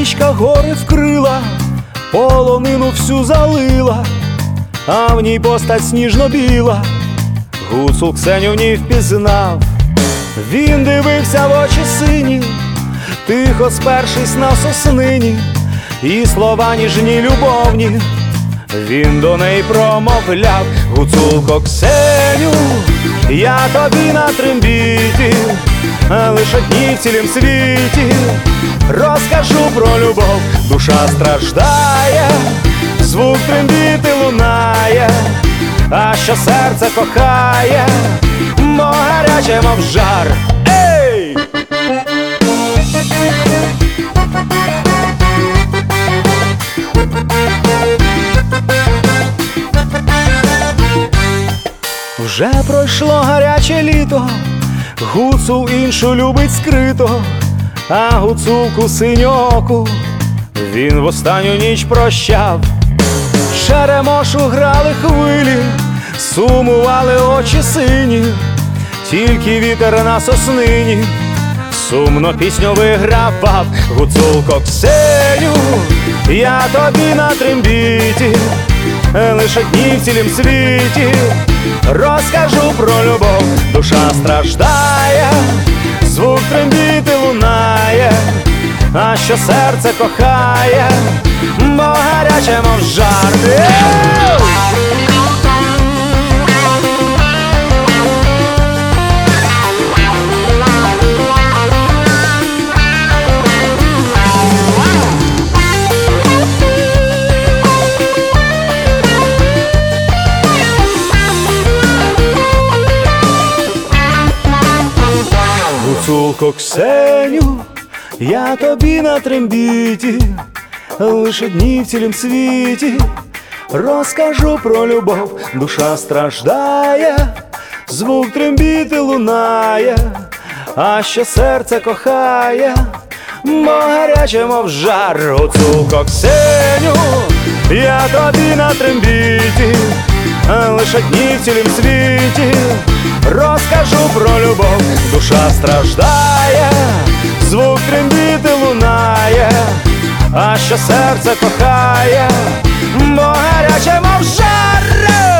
річка гори вкрила, полонину всю залила, а в ній постать сніжно-біла. Гуцул Ксеню в ній впізнав. Він дивився в очі сині, тихо спершись на соснині, і слова ніжні любовні він до неї промовляв. Гуцулко Ксеню, я тобі на трембіті, лиш одній в цілім світі розкажу про любов. Душа страждає, звук трембіти лунає, а що серце кохає, мов гаряче, мов жар. Ей! Вже пройшло гаряче літо, гуцул іншу любить скрито, а гуцулку синьоку він в останню ніч прощав. Черемошу грали хвилі, сумували очі сині, тільки вітер на соснині сумно пісню вигравав. Гуцулко Ксеню, я тобі на трембіті, лиш одній в цілім світі розкажу про любов. Душа страждає, звук трембіти лунає, а що серце кохає, мов гаряче, мов жар. Гуцулко Ксеню, я тобі на трембіті, лиш одній в цілім світі розкажу про любов. Душа страждає, звук трембіти лунає, а що серце кохає, мов гаряче, мов жар. Гуцулко Ксеню, я тобі на трембіті, лиш одній в цілім світі розкажу про любов. Душа страждає, звук трембіти лунає, а що серце кохає, мов гаряче, мов жар.